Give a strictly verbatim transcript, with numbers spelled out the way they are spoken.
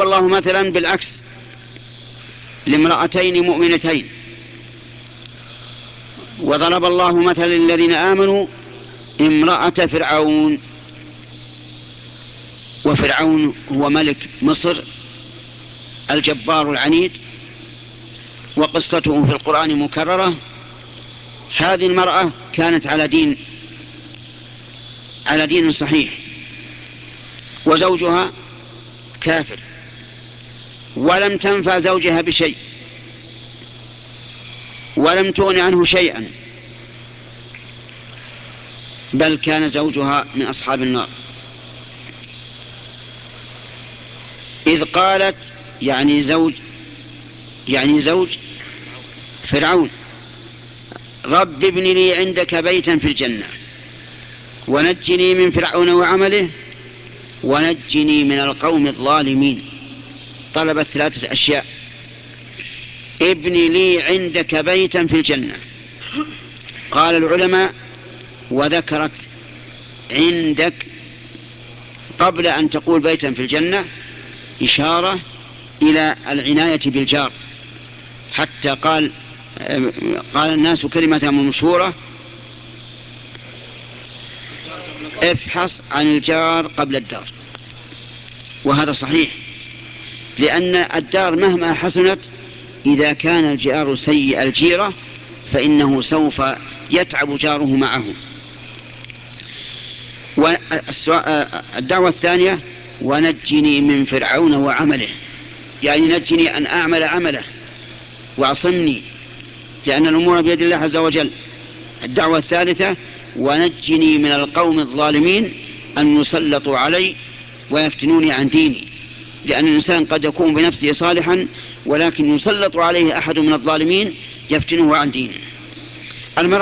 الله مثلا بالعكس لامرأتين مؤمنتين، وضرب الله مثلا للذين آمنوا امرأة فرعون. وفرعون هو ملك مصر الجبار العنيد، وقصته في القرآن مكررة. هذه المرأة كانت على دين على دين صحيح، وزوجها كافر، ولم تنفع زوجها بشيء، ولم تغن عنه شيئا، بل كان زوجها من أصحاب النار. إذ قالت يعني زوج يعني زوج فرعون رب ابن لي عندك بيتا في الجنة ونجني من فرعون وعمله ونجني من القوم الظالمين. طلبت ثلاثة أشياء: ابن لي عندك بيتا في الجنة. قال العلماء وذكرت عندك قبل أن تقول بيتا في الجنة إشارة إلى العناية بالجار، حتى قال قال الناس كلمة مشهورة: افحص عن الجار قبل الدار. وهذا صحيح، لأن الدار مهما حسنت إذا كان الجار سيء الجيرة فإنه سوف يتعب جاره معه. والدعوة الثانية: ونجني من فرعون وعمله، يعني نجني أن أعمل عمله واعصمني، لأن الأمور بيد الله عز وجل. الدعوة الثالثة: ونجني من القوم الظالمين أن يسلطوا علي ويفتنوني عن ديني، لأن الإنسان قد يكون بنفسه صالحا ولكن يسلط عليه أحد من الظالمين يفتنه عن دينه.